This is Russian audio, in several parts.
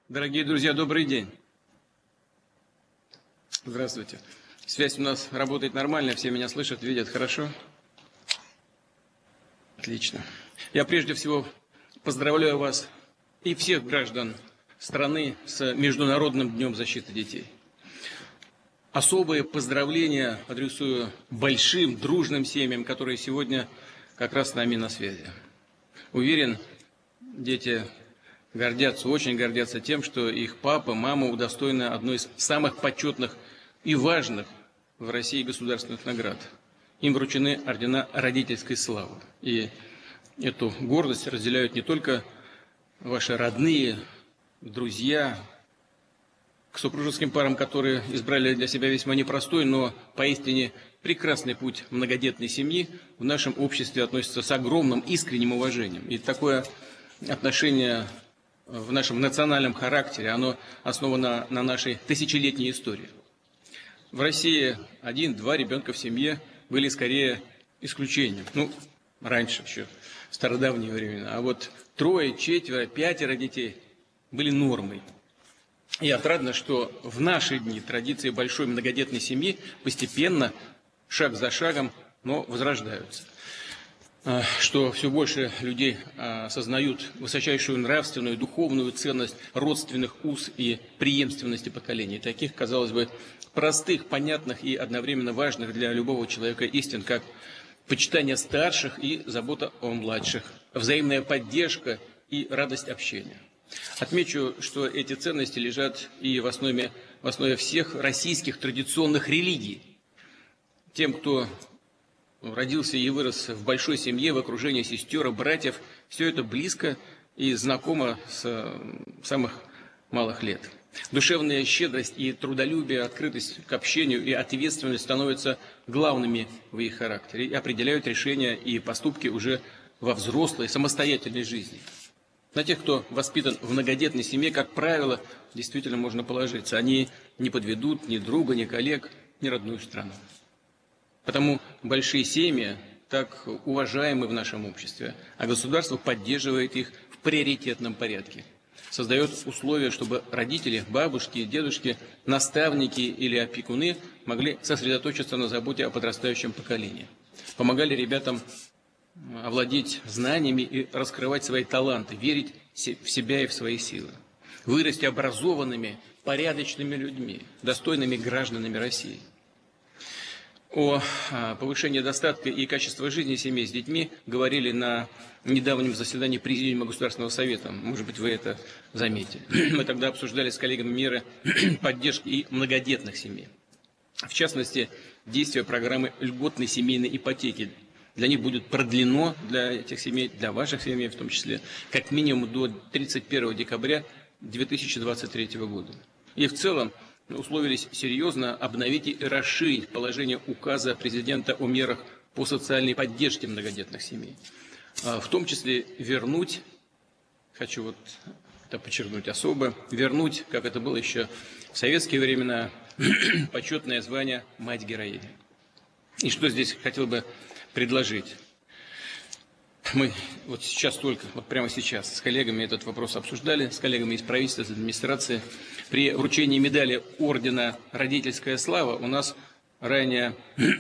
Дорогие друзья, добрый день. Здравствуйте. Связь у нас работает нормально, все меня слышат, видят хорошо? Отлично. Я прежде всего поздравляю вас и всех граждан страны с Международным днем защиты детей. Особые поздравления адресую большим, дружным семьям, которые сегодня как раз с нами на связи. Уверен, дети гордятся, очень гордятся тем, что их папа, мама удостоены одной из самых почетных и важных в России государственных наград. Им вручены ордена родительской славы. И эту гордость разделяют не только ваши родные, друзья, к супружеским парам, которые избрали для себя весьма непростой, но поистине прекрасный путь многодетной семьи, в нашем обществе относится с огромным искренним уважением. И такое отношение в нашем национальном характере, оно основано на нашей тысячелетней истории. В России 1-2 ребенка в семье были скорее исключением. Раньше еще, в стародавние времена. А вот 3, 4, 5 детей были нормой. И отрадно, что в наши дни традиции большой многодетной семьи постепенно, шаг за шагом, но возрождаются. Что все больше людей осознают высочайшую нравственную, духовную ценность родственных уз и преемственности поколений. Таких, казалось бы, простых, понятных и одновременно важных для любого человека истин, как почитание старших и забота о младших, взаимная поддержка и радость общения. Отмечу, что эти ценности лежат и в основе всех российских традиционных религий. Тем, кто родился и вырос в большой семье, в окружении сестер и братьев, все это близко и знакомо с самых малых лет. Душевная щедрость и трудолюбие, открытость к общению и ответственность становятся главными в их характере и определяют решения и поступки уже во взрослой, самостоятельной жизни. На тех, кто воспитан в многодетной семье, как правило, действительно можно положиться. Они не подведут ни друга, ни коллег, ни родную страну. Потому большие семьи так уважаемы в нашем обществе, а государство поддерживает их в приоритетном порядке. Создает условия, чтобы родители, бабушки, дедушки, наставники или опекуны могли сосредоточиться на заботе о подрастающем поколении. Помогали ребятам овладеть знаниями и раскрывать свои таланты, верить в себя и в свои силы. Вырасти образованными, порядочными людьми, достойными гражданами России. О повышении достатка и качества жизни семей с детьми говорили на недавнем заседании Президиума Государственного Совета. Может быть, вы это заметили. Мы тогда обсуждали с коллегами меры поддержки и многодетных семей. В частности, действие программы льготной семейной ипотеки. Для них будет продлено, для этих семей, для ваших семей в том числе, как минимум до 31 декабря 2023 года. И в целом условились серьезно обновить и расширить положение указа президента о мерах по социальной поддержке многодетных семей. В том числе вернуть, хочу это подчеркнуть особо, вернуть, как это было еще в советские времена, почетное звание «Мать-героиня». И что здесь хотел бы предложить? Мы прямо сейчас с коллегами этот вопрос обсуждали, с коллегами из правительства, из администрации. При вручении медали ордена «Родительская слава» у нас ранее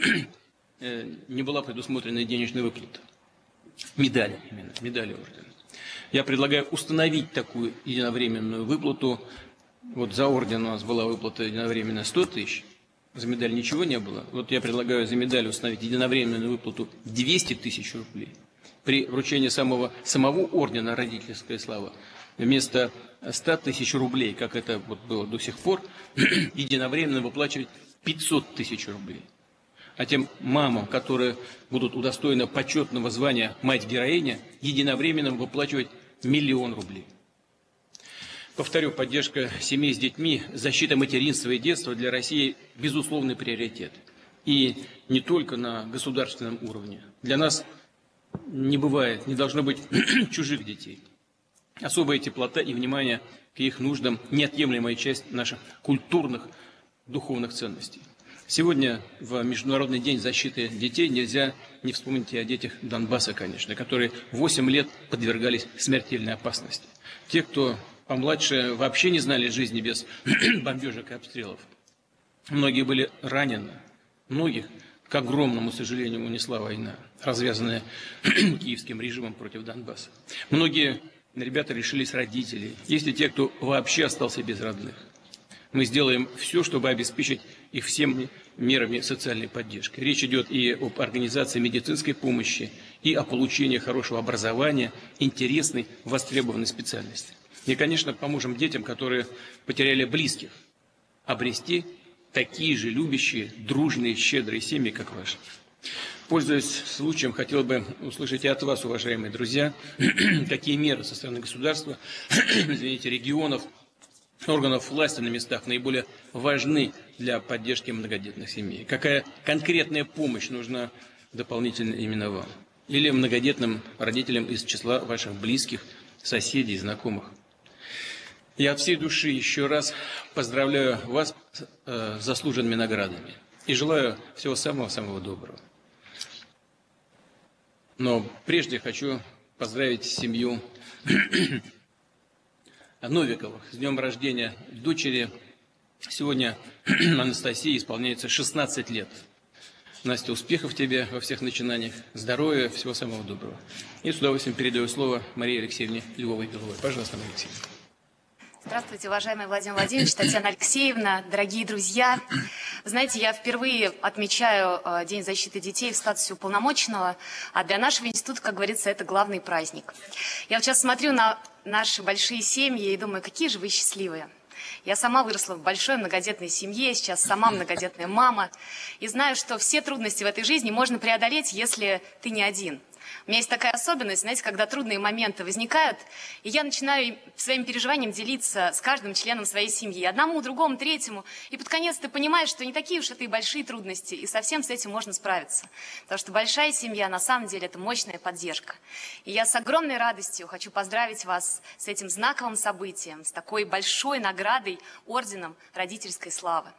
не была предусмотрена денежная выплата. Медали ордена. Я предлагаю установить такую единовременную выплату. За орден у нас была выплата единовременно 100 тысяч. За медаль ничего не было. Я предлагаю за медаль установить единовременную выплату 200 тысяч рублей. При вручении самого ордена «Родительская слава» вместо 100 тысяч рублей, как это было до сих пор, единовременно выплачивать 500 тысяч рублей. А тем мамам, которые будут удостоены почетного звания «Мать-героиня», единовременно выплачивать 1 000 000 рублей. Повторю, поддержка семей с детьми, защита материнства и детства для России – безусловный приоритет. И не только на государственном уровне. Для нас не должно быть чужих детей. Особая теплота и внимание к их нуждам – неотъемлемая часть наших культурных, духовных ценностей. Сегодня, в Международный день защиты детей, нельзя не вспомнить и о детях Донбасса, конечно, которые 8 лет подвергались смертельной опасности. Те, кто помладше вообще не знали жизни без бомбежек и обстрелов. Многие были ранены, многих, к огромному сожалению, унесла война, развязанная киевским режимом против Донбасса. Многие ребята лишились родителей, есть и те, кто вообще остался без родных. Мы сделаем все, чтобы обеспечить их всеми мерами социальной поддержки. Речь идет и об организации медицинской помощи, и о получении хорошего образования, интересной, востребованной специальности. И, конечно, поможем детям, которые потеряли близких, обрести такие же любящие, дружные, щедрые семьи, как ваши. Пользуясь случаем, хотел бы услышать и от вас, уважаемые друзья, какие меры со стороны государства, регионов, органов власти на местах наиболее важны для поддержки многодетных семей. Какая конкретная помощь нужна дополнительно именно вам? Или многодетным родителям из числа ваших близких, соседей, знакомых? Я от всей души еще раз поздравляю вас с заслуженными наградами и желаю всего самого-самого доброго. Но прежде хочу поздравить семью Новиковых с днем рождения дочери. Сегодня Анастасии исполняется 16 лет. Настя, успехов тебе во всех начинаниях, здоровья, всего самого доброго. И с удовольствием передаю слово Марии Алексеевне Львовой-Беловой. Пожалуйста, Мария Алексеевна. Здравствуйте, уважаемый Владимир Владимирович, Татьяна Алексеевна, дорогие друзья. Знаете, я впервые отмечаю День защиты детей в статусе уполномоченного, а для нашего института, как говорится, это главный праздник. Я вот сейчас смотрю на наши большие семьи и думаю, какие же вы счастливые. Я сама выросла в большой многодетной семье, сейчас сама многодетная мама, и знаю, что все трудности в этой жизни можно преодолеть, если ты не один. У меня есть такая особенность, знаете, когда трудные моменты возникают, и я начинаю своим переживанием делиться с каждым членом своей семьи, одному, другому, третьему, и под конец ты понимаешь, что не такие уж это и большие трудности, и совсем с этим можно справиться. Потому что большая семья, на самом деле, это мощная поддержка. И я с огромной радостью хочу поздравить вас с этим знаковым событием, с такой большой наградой, орденом родительской славы.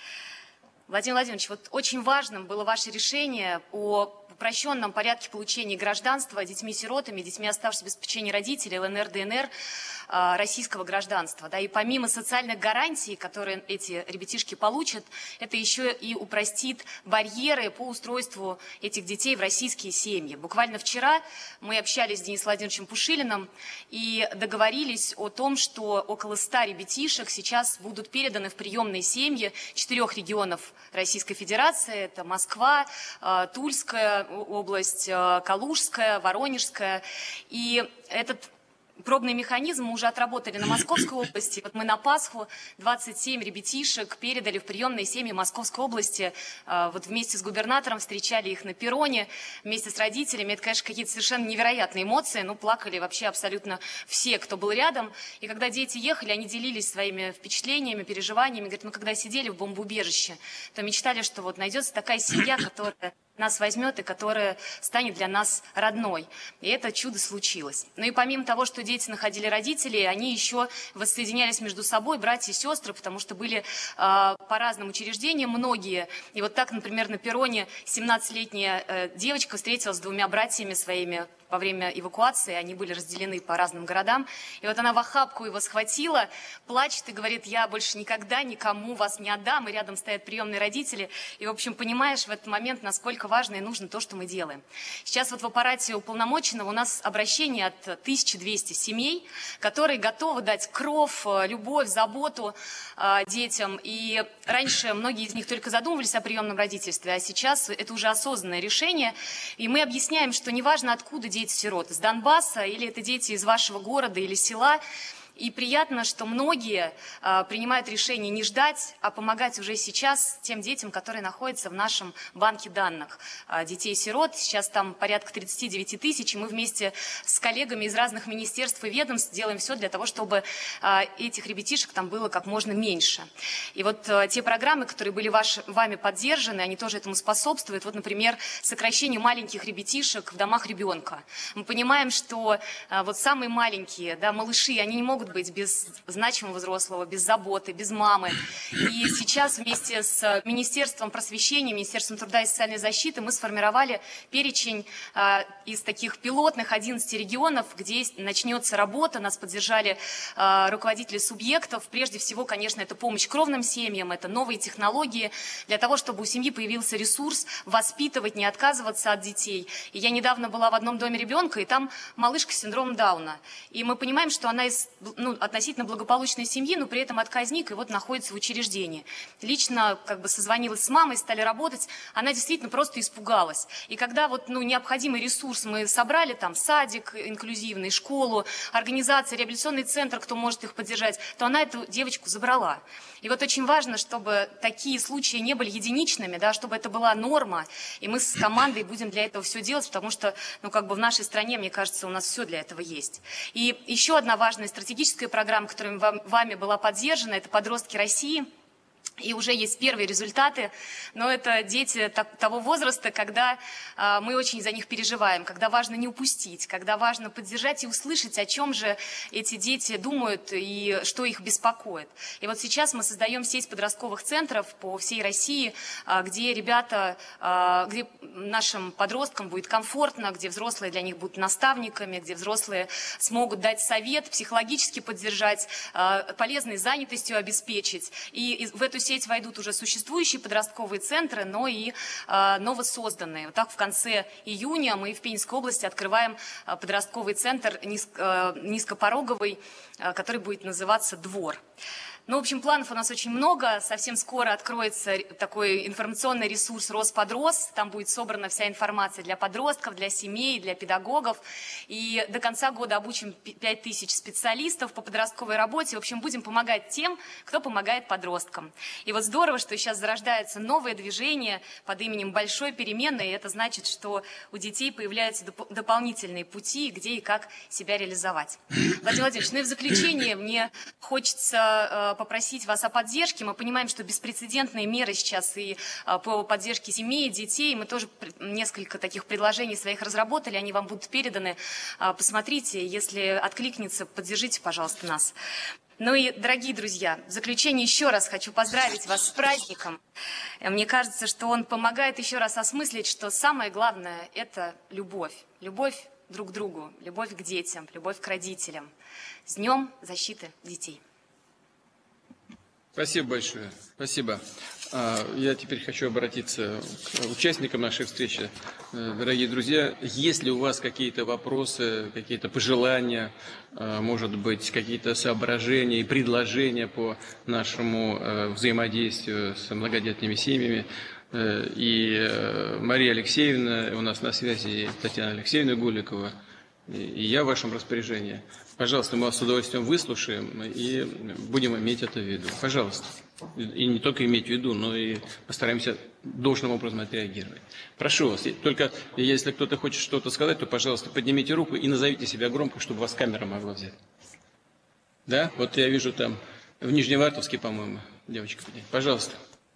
Владимир Владимирович, вот очень важным было ваше решение о упрощенном порядке получения гражданства детьми-сиротами, детьми, оставшимися без попечения родителей, ЛНР, ДНР, российского гражданства. Да, и помимо социальных гарантий, которые эти ребятишки получат, это еще и упростит барьеры по устройству этих детей в российские семьи. Буквально вчера мы общались с Денисом Владимировичем Пушилиным и договорились о том, что около 100 ребятишек сейчас будут переданы в приемные семьи 4 регионов Российской Федерации. Это Москва, Тульская область, Калужская, Воронежская. И этот пробный механизм мы уже отработали на Московской области. Вот мы на Пасху 27 ребятишек передали в приемные семьи Московской области. Вот вместе с губернатором встречали их на перроне, вместе с родителями. Это, конечно, какие-то совершенно невероятные эмоции. Ну, плакали вообще абсолютно все, кто был рядом. И когда дети ехали, они делились своими впечатлениями, переживаниями. Говорят, мы когда сидели в бомбоубежище, то мечтали, что вот найдется такая семья, которая нас возьмет и которая станет для нас родной. И это чудо случилось. Ну и помимо того, что дети находили родителей, они еще воссоединялись между собой, братья и сестры, потому что были по разным учреждениям многие. И вот так, например, на перроне 17-летняя девочка встретилась с 2 братьями своими во время эвакуации, они были разделены по разным городам. И вот она в охапку его схватила, плачет и говорит, я больше никогда никому вас не отдам. И рядом стоят приемные родители. И, в общем, понимаешь в этот момент, насколько важно и нужно то, что мы делаем. Сейчас вот в аппарате уполномоченного у нас обращение от 1200 семей, которые готовы дать кров, любовь, заботу детям. И раньше многие из них только задумывались о приемном родительстве, а сейчас это уже осознанное решение. И мы объясняем, что неважно, откуда дети-сирот, из Донбасса или это дети из вашего города или села. И приятно, что многие принимают решение не ждать, а помогать уже сейчас тем детям, которые находятся в нашем банке данных детей-сирот. Сейчас там порядка 39 тысяч, и мы вместе с коллегами из разных министерств и ведомств делаем все для того, чтобы этих ребятишек там было как можно меньше. И вот те программы, которые были вами поддержаны, они тоже этому способствуют. Вот, например, сокращению маленьких ребятишек в домах ребенка. Мы понимаем, что вот самые маленькие, да, малыши, они не могут могут быть без значимого взрослого, без заботы, без мамы. И сейчас вместе с Министерством просвещения, Министерством труда и социальной защиты мы сформировали перечень из таких пилотных 11 регионов, где начнется работа. Нас поддержали руководители субъектов. Прежде всего, конечно, это помощь кровным семьям, это новые технологии для того, чтобы у семьи появился ресурс воспитывать, не отказываться от детей. И я недавно была в одном доме ребенка, и там малышка с синдромом Дауна. И мы понимаем, что она из относительно благополучной семьи, но при этом отказник, и вот находится в учреждении. Лично созвонилась с мамой, стали работать, она действительно просто испугалась. И когда необходимый ресурс мы собрали, там садик инклюзивный, школу, организация, реабилитационный центр, кто может их поддержать, то она эту девочку забрала. И вот очень важно, чтобы такие случаи не были единичными, да, чтобы это была норма, и мы с командой будем для этого все делать, потому что, в нашей стране, мне кажется, у нас все для этого есть. И еще одна важная стратегическая программа, которая вами была поддержана, это «Подростки России». И уже есть первые результаты, но это дети того возраста, когда мы очень за них переживаем, когда важно не упустить, когда важно поддержать и услышать, о чем же эти дети думают и что их беспокоит. И вот сейчас мы создаем сеть подростковых центров по всей России, где где нашим подросткам будет комфортно, где взрослые для них будут наставниками, где взрослые смогут дать совет, психологически поддержать, полезной занятостью обеспечить. И в эту сеть войдут уже существующие подростковые центры, но и новосозданные. Вот так в конце июня мы в Пензенской области открываем подростковый центр низкопороговый, который будет называться «Двор». В общем, планов у нас очень много. Совсем скоро откроется такой информационный ресурс «Росподрос». Там будет собрана вся информация для подростков, для семей, для педагогов. И до конца года обучим 5000 специалистов по подростковой работе. В общем, будем помогать тем, кто помогает подросткам. И вот здорово, что сейчас зарождается новое движение под именем «Большой перемены». И это значит, что у детей появляются дополнительные пути, где и как себя реализовать. Владимир Владимирович, и в заключение мне хочется попросить вас о поддержке. Мы понимаем, что беспрецедентные меры сейчас и по поддержке семей, детей. Мы тоже несколько таких предложений своих разработали, они вам будут переданы. Посмотрите, если откликнется, поддержите, пожалуйста, нас. И, дорогие друзья, в заключение еще раз хочу поздравить вас с праздником. Мне кажется, что он помогает еще раз осмыслить, что самое главное – это любовь. Любовь друг к другу, любовь к детям, любовь к родителям. С Днем защиты детей! Спасибо большое. Спасибо. Я теперь хочу обратиться к участникам нашей встречи. Дорогие друзья, если у вас какие-то вопросы, какие-то пожелания, может быть, какие-то соображения и предложения по нашему взаимодействию с многодетными семьями, и Мария Алексеевна у нас на связи, и Татьяна Алексеевна Гуликова, и я в вашем распоряжении. Пожалуйста, мы вас с удовольствием выслушаем и будем иметь это в виду. Пожалуйста. И не только иметь в виду, но и постараемся должным образом отреагировать. Прошу вас, только если кто-то хочет что-то сказать, то, пожалуйста, поднимите руку и назовите себя громко, чтобы вас камера могла взять. Да? Вот я вижу там в Нижневартовске, по-моему, девочка. Пожалуйста.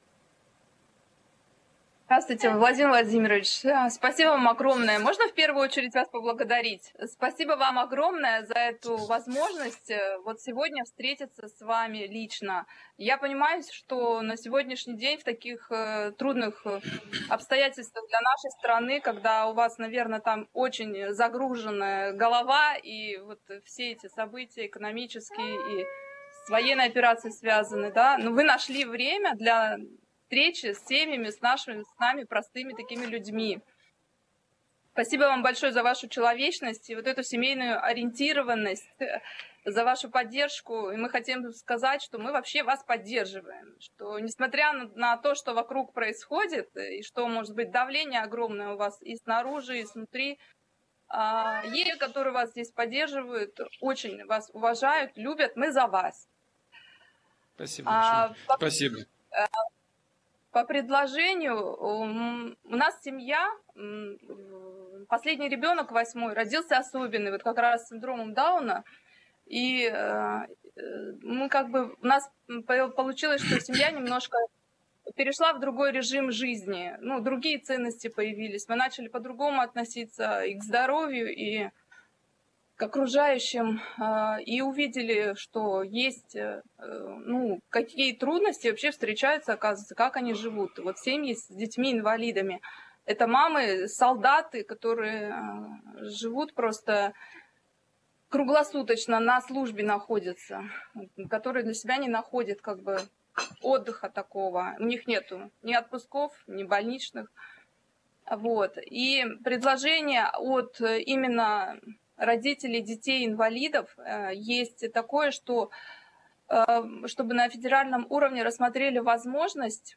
Здравствуйте, Владимир Владимирович. Спасибо вам огромное. Можно в первую очередь вас поблагодарить? Спасибо вам огромное за эту возможность вот сегодня встретиться с вами лично. Я понимаю, что на сегодняшний день в таких трудных обстоятельствах для нашей страны, когда у вас, наверное, там очень загруженная голова, и вот все эти события экономические и с военной операцией связаны, да, но вы нашли время для встречи с семьями, с нами простыми такими людьми. Спасибо вам большое за вашу человечность и вот эту семейную ориентированность, за вашу поддержку. И мы хотим сказать, что мы вообще вас поддерживаем, что несмотря на то, что вокруг происходит, и что, может быть, давление огромное у вас и снаружи, и снутри, есть, которые вас здесь поддерживают, очень вас уважают, любят, мы за вас. Спасибо. Спасибо. По предложению, у нас семья, последний ребенок 8-й, родился особенный, вот как раз с синдромом Дауна. И мы у нас получилось, что семья немножко перешла в другой режим жизни. Другие ценности появились. Мы начали по-другому относиться и к здоровью, и к окружающим и увидели, что есть, ну, какие трудности вообще встречаются, оказывается, как они живут. Вот семьи с детьми-инвалидами. Это мамы, солдаты, которые живут просто круглосуточно на службе находятся, которые для себя не находят как бы отдыха такого. У них нету ни отпусков, ни больничных. Вот. И предложение от именно родителей детей-инвалидов есть такое, что чтобы на федеральном уровне рассмотрели возможность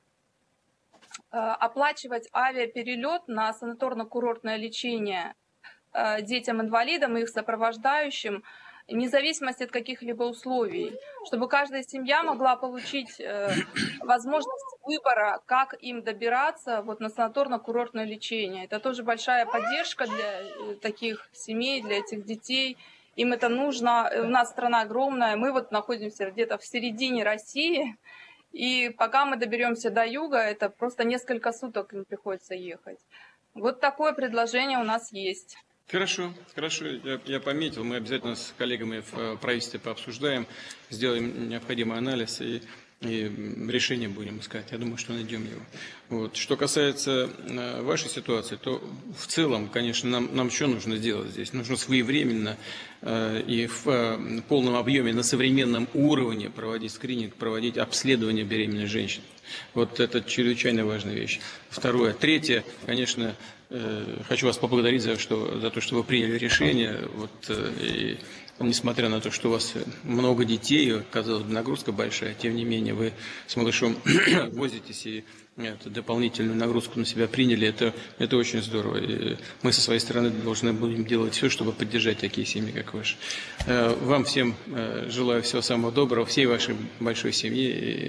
оплачивать авиаперелет на санаторно-курортное лечение детям-инвалидам и их сопровождающим, вне зависимости от каких-либо условий, чтобы каждая семья могла получить возможность выбора, как им добираться вот на санаторно-курортное лечение. Это тоже большая поддержка для таких семей, для этих детей. Им это нужно. У нас страна огромная, мы вот находимся где-то в середине России, и пока мы доберемся до юга, это просто несколько суток им приходится ехать. Вот такое предложение у нас есть. Хорошо, хорошо, я пометил, мы обязательно с коллегами в правительстве пообсуждаем, сделаем необходимый анализ и решение будем искать. Я думаю, что найдем его. Вот. Что касается вашей ситуации, то в целом, конечно, нам что нужно сделать здесь? Нужно своевременно и в полном объеме на современном уровне проводить скрининг, проводить обследование беременных женщин. Вот это чрезвычайно важная вещь. Второе. Третье, конечно, хочу вас поблагодарить за то, что вы приняли решение. Вот, и несмотря на то, что у вас много детей, казалось бы, нагрузка большая, тем не менее вы с малышом возитесь и эту дополнительную нагрузку на себя приняли. Это очень здорово. И мы со своей стороны должны будем делать все, чтобы поддержать такие семьи, как ваши. Вам всем желаю всего самого доброго, всей вашей большой семье.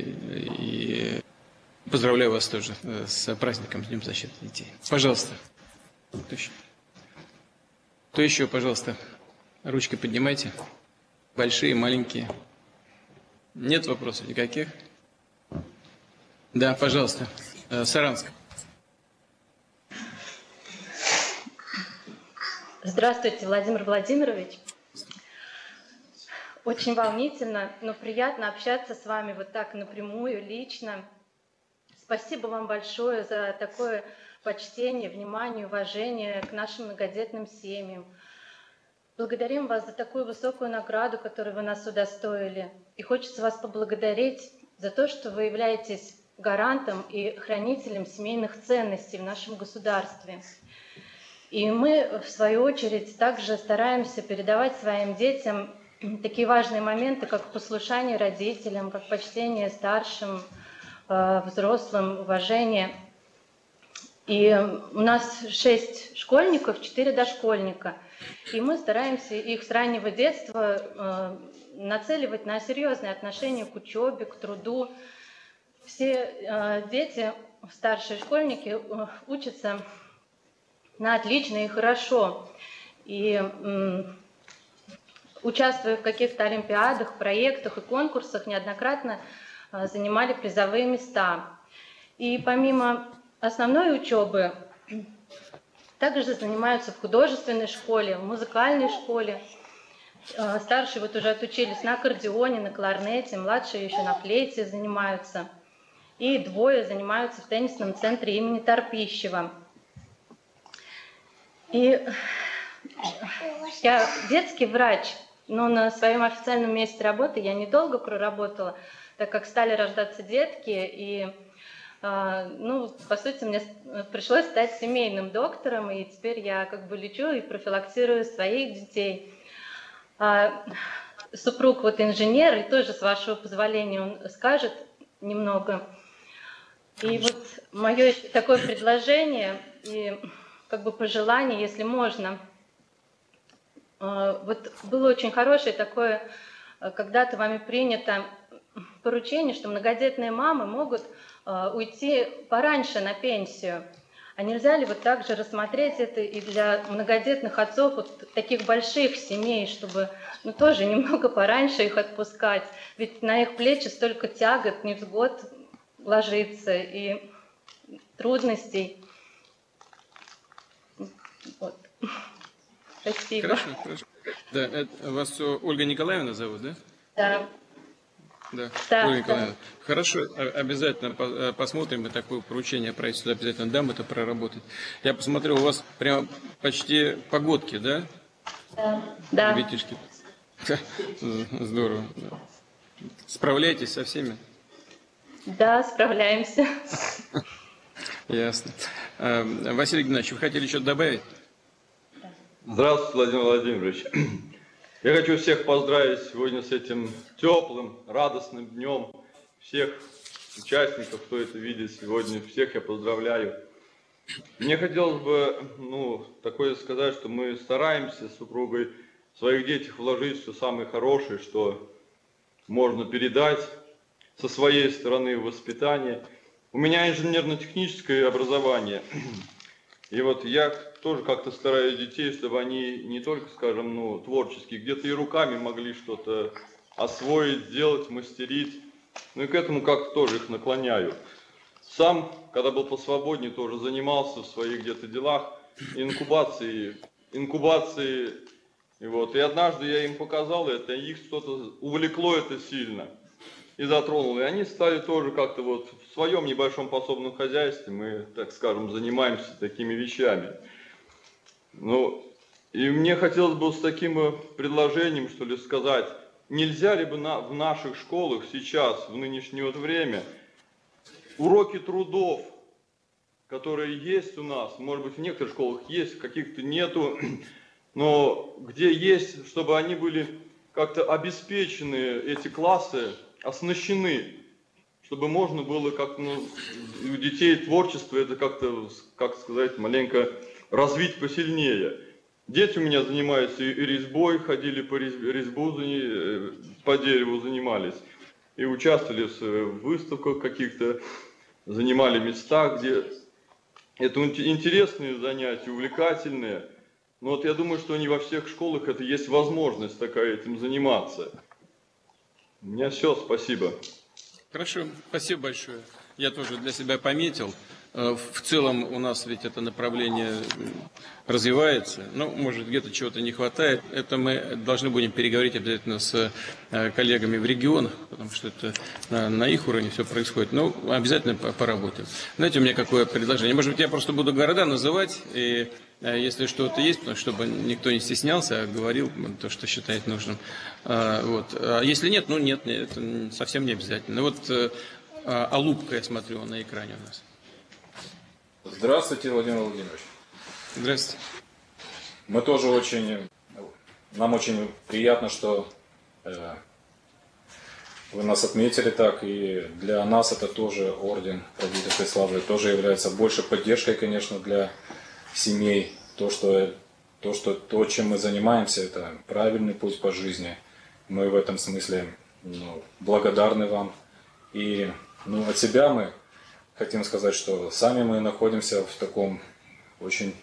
И поздравляю вас тоже с праздником, с Днем защиты детей. Пожалуйста. Кто еще, пожалуйста, ручки поднимайте. Большие, маленькие. Нет вопросов никаких? Да, пожалуйста. Саранск. Здравствуйте, Владимир Владимирович. Очень волнительно, но приятно общаться с вами вот так напрямую, лично. Спасибо вам большое за такое почтение, внимание, уважение к нашим многодетным семьям. Благодарим вас за такую высокую награду, которую вы нас удостоили. И хочется вас поблагодарить за то, что вы являетесь гарантом и хранителем семейных ценностей в нашем государстве. И мы, в свою очередь, также стараемся передавать своим детям такие важные моменты, как послушание родителям, как почтение старшим, взрослым, уважение. И у нас 6 школьников, 4 дошкольника. И мы стараемся их с раннего детства нацеливать на серьезные отношения к учебе, к труду. Все дети, старшие школьники, учатся на отлично и хорошо. И участвуя в каких-то олимпиадах, проектах и конкурсах, неоднократно занимали призовые места. И помимо основной учебы также занимаются в художественной школе, в музыкальной школе. Старшие вот уже отучились на аккордеоне, на кларнете, младшие еще на флейте занимаются. И 2 занимаются в теннисном центре имени Торпищева. И я детский врач, но на своем официальном месте работы я недолго проработала, так как стали рождаться детки, и, ну, по сути, мне пришлось стать семейным доктором, и теперь я как бы лечу и профилактирую своих детей. Супруг вот инженер, и тоже, с вашего позволения, он скажет немного. И вот мое такое предложение и как бы пожелание, если можно. Вот было очень хорошее такое, когда-то вами принято поручение, что многодетные мамы могут уйти пораньше на пенсию. А нельзя ли вот также рассмотреть это и для многодетных отцов вот таких больших семей, чтобы ну, тоже немного пораньше их отпускать? Ведь на их плечи столько тягот, невзгод ложится и трудностей. Вот. Спасибо. Хорошо, хорошо. Да, вас Ольга Николаевна зовут, да? Да. Да, Да, Ольга Николаевна. Хорошо, обязательно посмотрим, и такое поручение правительству обязательно дам это проработать. Я посмотрел, у вас прям почти погодки, да? Да. Ребятишки. Здорово. Справляетесь со всеми? Да, справляемся. Ясно. Василий Геннадьевич, вы хотели что-то добавить? Здравствуйте, Владимир Владимирович. Я хочу всех поздравить сегодня с этим теплым, радостным днем. Всех участников, кто это видит сегодня, всех я поздравляю. Мне хотелось бы, такое сказать, что мы стараемся с супругой в своих детях вложить все самое хорошее, что можно передать со своей стороны в воспитание. У меня инженерно-техническое образование. И вот я тоже как-то стараюсь детей, чтобы они не только, скажем, творчески, где-то и руками могли что-то освоить, сделать, мастерить. И к этому как-то тоже их наклоняю. Сам, когда был посвободнее, тоже занимался в своих где-то делах инкубацией. И однажды я им показал это, и их что-то увлекло это сильно и затронуло. И они стали тоже как-то в своем небольшом подсобном хозяйстве, мы, так скажем, занимаемся такими вещами. И мне хотелось бы с таким предложением, что ли, сказать, нельзя ли бы в наших школах сейчас, в нынешнее время, уроки трудов, которые есть у нас, может быть, в некоторых школах есть, в каких-то нету, но где есть, чтобы они были как-то обеспечены, эти классы, оснащены, чтобы можно было как-то у детей творчество это как-то, как сказать, маленько развить посильнее. Дети у меня занимаются и резьбой, ходили по резьбу, по дереву занимались, и участвовали в выставках каких-то, занимали места, где это интересные занятия, увлекательные. Но я думаю, что не во всех школах это есть возможность такая этим заниматься. У меня все, спасибо. Хорошо, спасибо большое. Я тоже для себя пометил. В целом у нас ведь это направление развивается. Может, где-то чего-то не хватает. Это мы должны будем переговорить обязательно с коллегами в регионах, потому что это на их уровне все происходит. Обязательно поработаем. Знаете, у меня какое предложение? Может быть, я просто буду города называть, и если что-то есть, чтобы никто не стеснялся, а говорил то, что считает нужным. А если нет, нет, это совсем не обязательно. Алупка, я смотрю, на экране у нас. Здравствуйте, Владимир Владимирович. Здравствуйте. Нам очень приятно, что вы нас отметили так, и для нас это тоже орден Родительской славы, тоже является большей поддержкой, конечно, для семей. То, чем мы занимаемся, это правильный путь по жизни. Мы в этом смысле благодарны вам. И от себя мы хотим сказать, что сами мы находимся в таком очень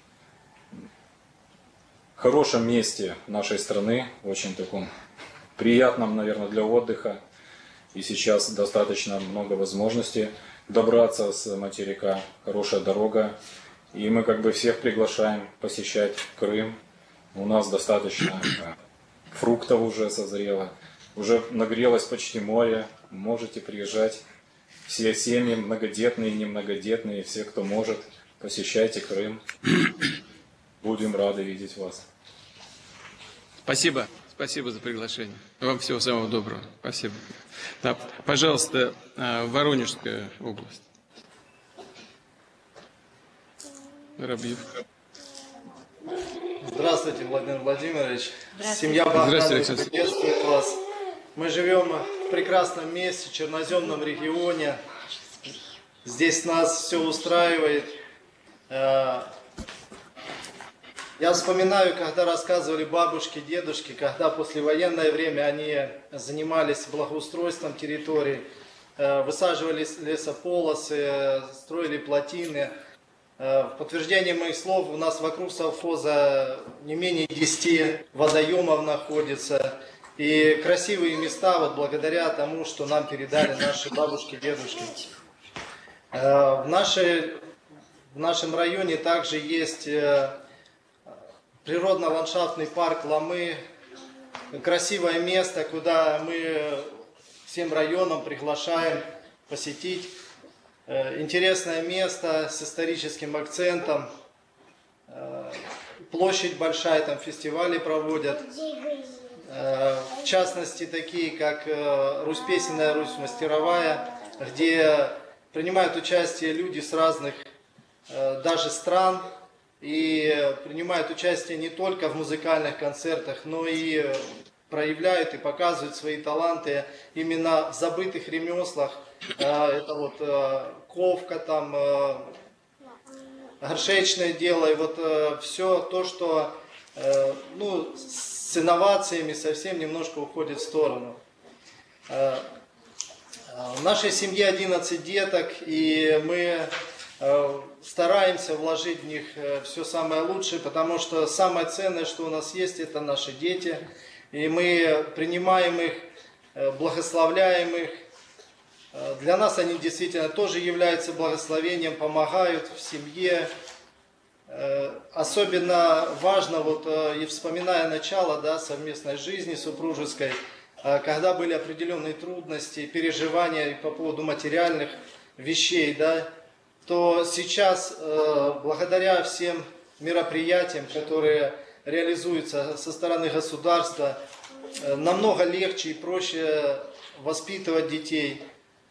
хорошем месте нашей страны, очень таком приятном, наверное, для отдыха. И сейчас достаточно много возможностей добраться с материка, хорошая дорога. И мы всех приглашаем посещать Крым. У нас достаточно фруктов уже созрело, уже нагрелось почти море, можете приезжать. Все семьи, многодетные, немногодетные, все, кто может, посещайте Крым. Будем рады видеть вас. Спасибо. Спасибо за приглашение. Вам всего самого доброго. Спасибо. Да, пожалуйста, Воронежская область. Рабиев. Здравствуйте, Владимир Владимирович. Здравствуйте. Семья Богданова Здравствуйте. приветствует вас. Мы живем в прекрасном месте, в черноземном регионе. Здесь нас все устраивает. Я вспоминаю, когда рассказывали бабушки, дедушки, когда послевоенное время они занимались благоустройством территорий, высаживали лесополосы, строили плотины. В подтверждение моих слов, у нас вокруг совхоза не менее 10 водоемов находится. И красивые места благодаря тому, что нам передали наши бабушки, дедушки. В нашем районе также есть природно-ландшафтный парк Ламы, красивое место, куда мы всем районам приглашаем посетить. Интересное место с историческим акцентом. Площадь большая, там фестивали проводят. В частности, такие как Русь песенная, Русь мастеровая, где принимают участие люди с разных даже стран. И принимают участие не только в музыкальных концертах, но и проявляют и показывают свои таланты именно в забытых ремеслах. Это вот ковка, там, горшечное дело, и вот все то, что ну, с инновациями совсем немножко уходит в сторону. В нашей семье 11 деток, и мы стараемся вложить в них все самое лучшее, потому что самое ценное, что у нас есть, это наши дети. И мы принимаем их, благословляем их. Для нас они действительно тоже являются благословением, помогают в семье. Особенно важно, вот, и вспоминая начало, да, совместной жизни супружеской, когда были определенные трудности, переживания по поводу материальных вещей, да, то сейчас, благодаря всем мероприятиям, которые реализуются со стороны государства, намного легче и проще воспитывать детей.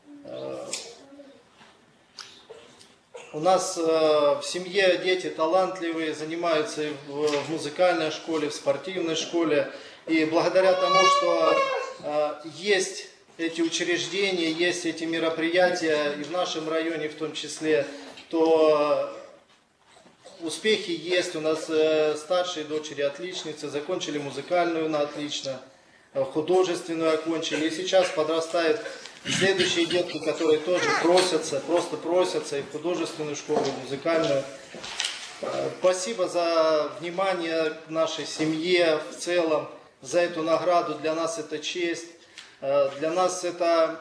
У нас в семье дети талантливые, занимаются и в музыкальной школе, в спортивной школе. И благодаря тому, что есть эти учреждения, есть эти мероприятия, и в нашем районе в том числе, то успехи есть. У нас старшие дочери отличницы, закончили музыкальную на отлично, художественную окончили. И сейчас подрастают следующие детки, которые тоже просятся, просто просятся и в художественную школу, и в музыкальную. Спасибо за внимание нашей семье в целом, за эту награду. Для нас это честь. Для нас это,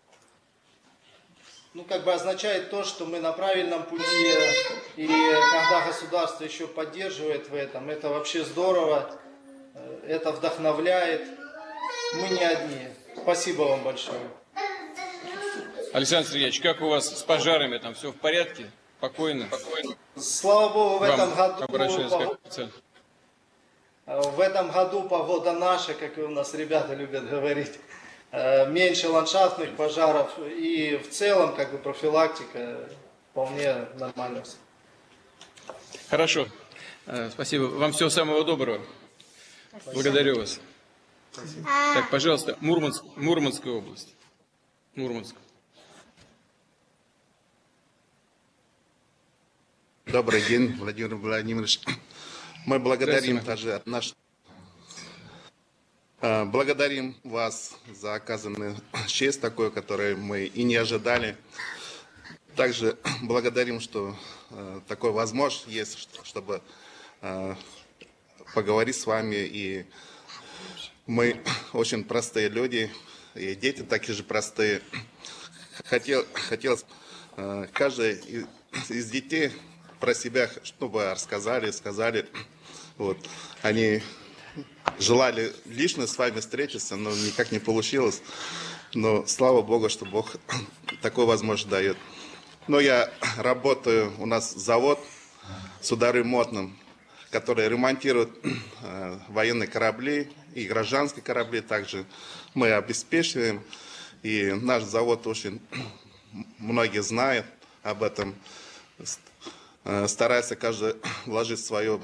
ну, как бы означает то, что мы на правильном пути, и когда государство еще поддерживает в этом, это вообще здорово, это вдохновляет. Мы не одни. Спасибо вам большое. Александр Сергеевич, как у вас с пожарами? Там все в порядке? Спокойно? Слава Богу, в этом году... обращаюсь как цель. В этом году погода наша, как и у нас ребята любят говорить. Меньше ландшафтных пожаров, и в целом как бы профилактика вполне нормально. Хорошо. Спасибо. Вам всего самого доброго. Спасибо. Благодарю вас. Спасибо. Так, пожалуйста, Мурманская область. Мурманск. Добрый день, Владимир Владимирович. Мы благодарим также благодарим вас за оказанную честь такую, которую мы и не ожидали. Также благодарим, что такой возможность есть, чтобы поговорить с вами. И мы очень простые люди, и дети такие же простые. Хотелось каждый из детей про себя, чтобы сказали. Вот. Они желали лично с вами встретиться, но никак не получилось. Но слава Богу, что Бог такую возможность дает. Но я работаю, у нас завод судоремонтным, который ремонтирует военные корабли и гражданские корабли также. Мы обеспечиваем, и наш завод очень многие знают об этом. Старается каждый вложить свою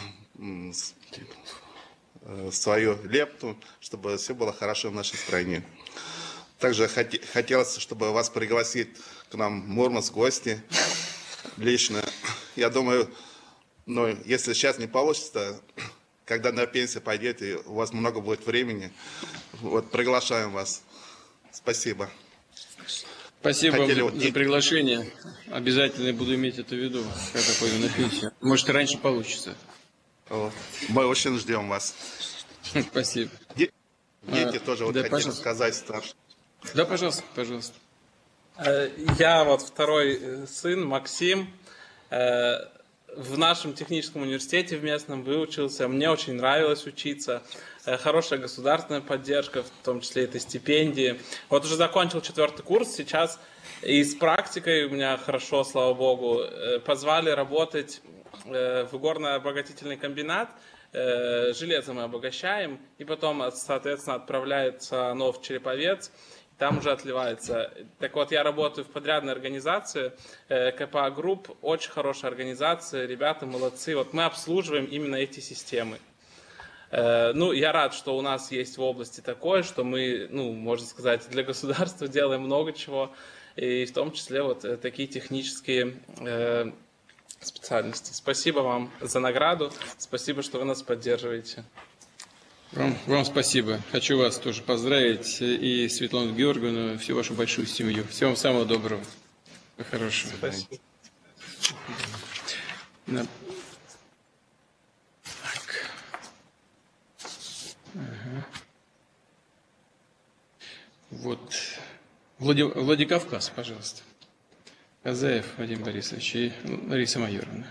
лепту, чтобы все было хорошо в нашей стране. Также хотелось, чтобы вас пригласить к нам в Мурманск в гости лично. Я думаю, но если сейчас не получится, когда на пенсию пойдете, у вас много будет времени, вот приглашаем вас. Спасибо. Спасибо вам за приглашение. Обязательно буду иметь это в виду, когда пойду на пенсию. Может, и раньше получится. Мы очень ждем вас. Спасибо. Дети тоже вот хотели сказать старше. Да, пожалуйста, пожалуйста. Я вот второй сын, Максим. в нашем техническом университете в местном выучился. Мне очень нравилось учиться. Хорошая государственная поддержка, в том числе это стипендии. Вот уже закончил 4-й курс, сейчас и с практикой у меня хорошо, слава богу. Позвали работать в горно-обогатительный комбинат. Железо мы обогащаем, и потом, соответственно, отправляется оно в Череповец, там уже отливается. Так вот, я работаю в подрядной организации, КПА Групп, очень хорошая организация, ребята молодцы. Вот мы обслуживаем именно эти системы. Ну, я рад, что у нас есть в области такое, что мы, ну, можно сказать, для государства делаем много чего, и в том числе вот такие технические специальности. Спасибо вам за награду, спасибо, что вы нас поддерживаете. Вам спасибо. Хочу вас тоже поздравить и Светлану Георгиевну, и всю вашу большую семью. Всего вам самого доброго. Хорошего. Спасибо. Да. Так. Ага. Вот. Владикавказ, пожалуйста. Казаев Вадим Борисович и Лариса Майоровна.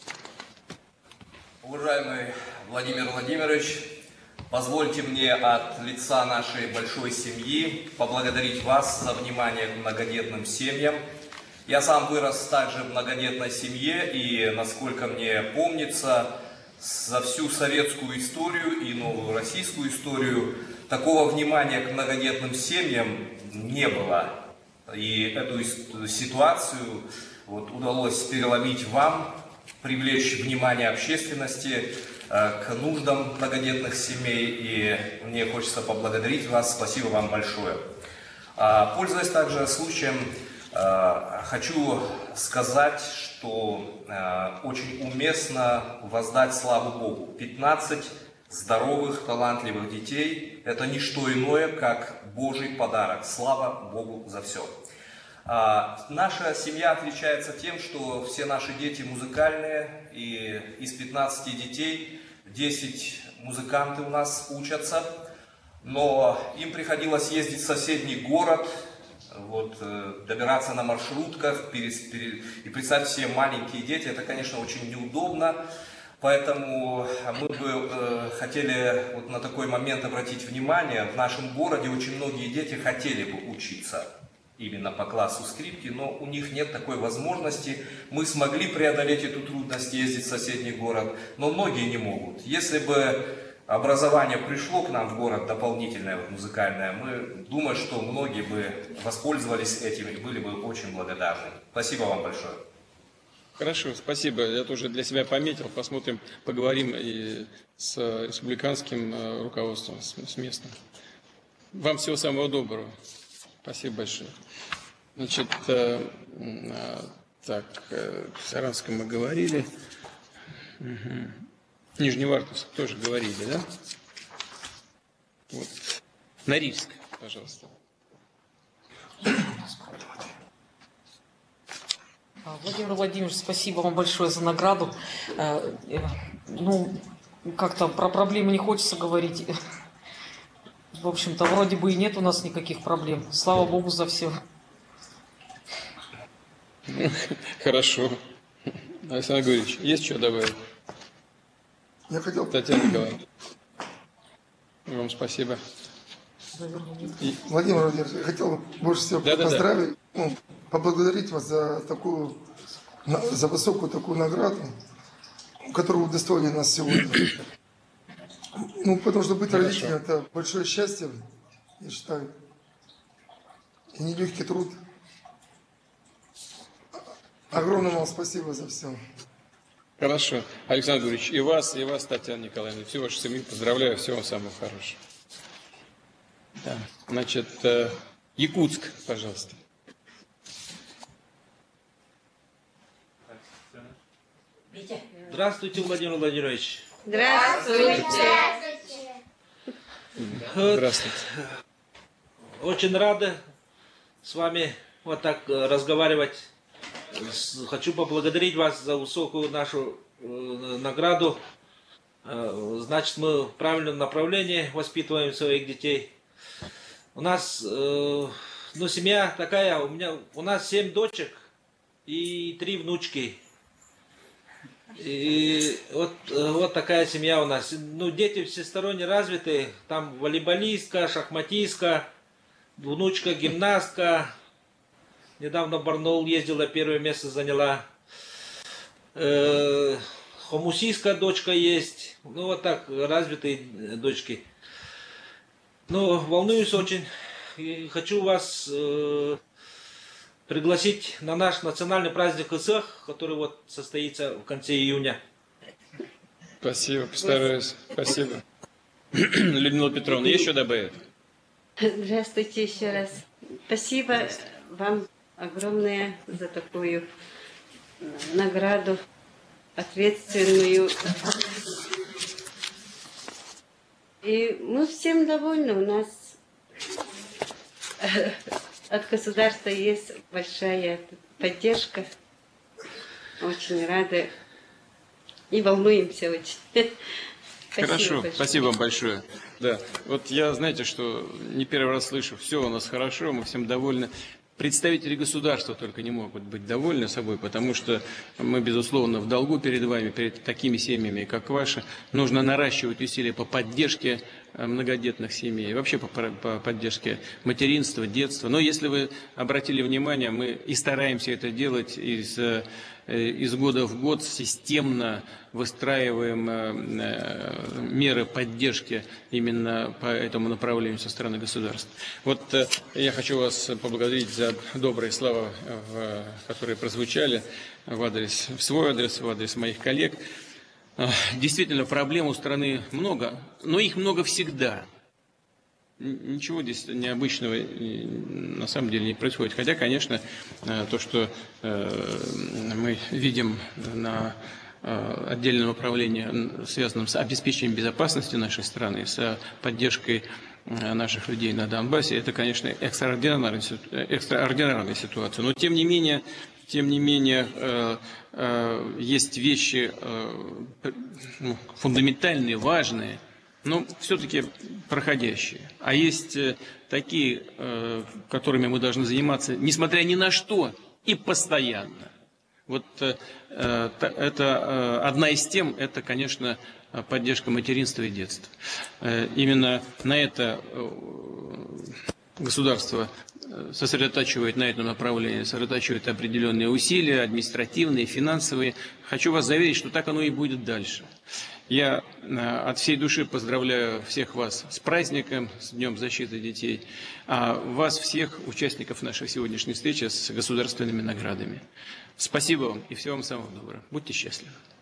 Уважаемый Владимир Владимирович, позвольте мне от лица нашей большой семьи поблагодарить вас за внимание к многодетным семьям. Я сам вырос также в многодетной семье, и, насколько мне помнится, за всю советскую историю и новую российскую историю такого внимания к многодетным семьям не было. И эту ситуацию вот удалось переломить вам, привлечь внимание общественности к нуждам многодетных семей, и мне хочется поблагодарить вас. Спасибо вам большое. Пользуясь также случаем, хочу сказать, что очень уместно воздать славу Богу. 15 здоровых, талантливых детей – это не что иное, как Божий подарок. Слава Богу за все. Наша семья отличается тем, что все наши дети музыкальные, и из 15 детей 10 музыканты у нас учатся, но им приходилось ездить в соседний город, вот, добираться на маршрутках, и представьте себе, маленькие дети, это, конечно, очень неудобно, поэтому мы бы хотели вот на такой момент обратить внимание. В нашем городе очень многие дети хотели бы учиться именно по классу скрипки, но у них нет такой возможности. Мы смогли преодолеть эту трудность, ездить в соседний город, но многие не могут. Если бы образование пришло к нам в город дополнительное, вот, музыкальное, мы думаем, что многие бы воспользовались этим и были бы очень благодарны. Спасибо вам большое. Хорошо, спасибо. Я тоже для себя пометил. Посмотрим, поговорим и с республиканским руководством, с местным. Вам всего самого доброго. Спасибо большое. Значит, так, в Саранском мы говорили. Угу. Нижневартовск тоже говорили, да? Вот. Норильск, пожалуйста. Владимир Владимирович, спасибо вам большое за награду. Ну, как-то про проблемы не хочется говорить. В общем-то, вроде бы и нет у нас никаких проблем. Слава Богу за все. Хорошо. Александр Григорьевич, есть что добавить? Я хотел... Татьяна Николаевна. Вам спасибо. Владимир Владимирович, я хотел больше всего поздравить, ну, поблагодарить вас за такую, за высокую такую награду, которую удостоили нас сегодня. Ну, потому что быть родителем – это большое счастье, я считаю, и нелегкий труд. Огромное вам спасибо за все. Хорошо. Александр Григорьевич, и вас, Татьяна Николаевна, всю вашу семью поздравляю, всего вам самого хорошего. Да. Значит, Якутск, пожалуйста. Здравствуйте, Владимир Владимирович. Здравствуйте. Здравствуйте. Очень рада с вами вот так разговаривать. Хочу поблагодарить вас за высокую нашу награду. Значит, мы в правильном направлении воспитываем своих детей. У нас, ну, семья такая, у нас 7 дочек и 3 внучки. И вот такая семья у нас. Ну, дети всесторонне развитые. Там волейболистка, шахматистка, внучка гимнастка. Недавно в Барнаул ездила, первое место заняла. Хомусийская дочка есть. Ну, вот так, развитые дочки. Ну, волнуюсь очень. И хочу вас пригласить на наш национальный праздник ИСЭХ, который вот состоится в конце июня. Спасибо, постараюсь. Спасибо. Людмила Петровна, есть что добавить? Здравствуйте еще раз. Спасибо вам огромное за такую награду, ответственную. И мы всем довольны. У нас от государства есть большая поддержка. Очень рады и волнуемся очень. Хорошо, спасибо вам большое. Да, вот я, знаете, что не первый раз слышу, все у нас хорошо, мы всем довольны. Представители государства только не могут быть довольны собой, потому что мы, безусловно, в долгу перед вами, перед такими семьями, как ваши. Нужно наращивать усилия по поддержке многодетных семей, вообще по поддержке материнства, детства. Но если вы обратили внимание, мы и стараемся это делать из года в год, системно выстраиваем меры поддержки именно по этому направлению со стороны государства. Вот я хочу вас поблагодарить за добрые слова, которые прозвучали в свой адрес, в адрес моих коллег. Действительно, проблем у страны много, но их много всегда. Ничего здесь необычного на самом деле не происходит. Хотя, конечно, то, что мы видим на отдельном направлении, связанном с обеспечением безопасности нашей страны, с поддержкой наших людей на Донбассе, это, конечно, экстраординарная ситуация. Но, тем не менее, есть вещи фундаментальные, важные, но все-таки проходящие. А есть такие, которыми мы должны заниматься, несмотря ни на что, и постоянно. Вот это одна из тем, это, конечно, поддержка материнства и детства. Именно на это государство сосредотачивает на этом направлении, сосредотачивает определенные усилия, административные, финансовые. Хочу вас заверить, что так оно и будет дальше. Я от всей души поздравляю всех вас с праздником, с Днем защиты детей, а вас всех, участников нашей сегодняшней встречи, с государственными наградами. Спасибо вам и всего вам самого доброго. Будьте счастливы.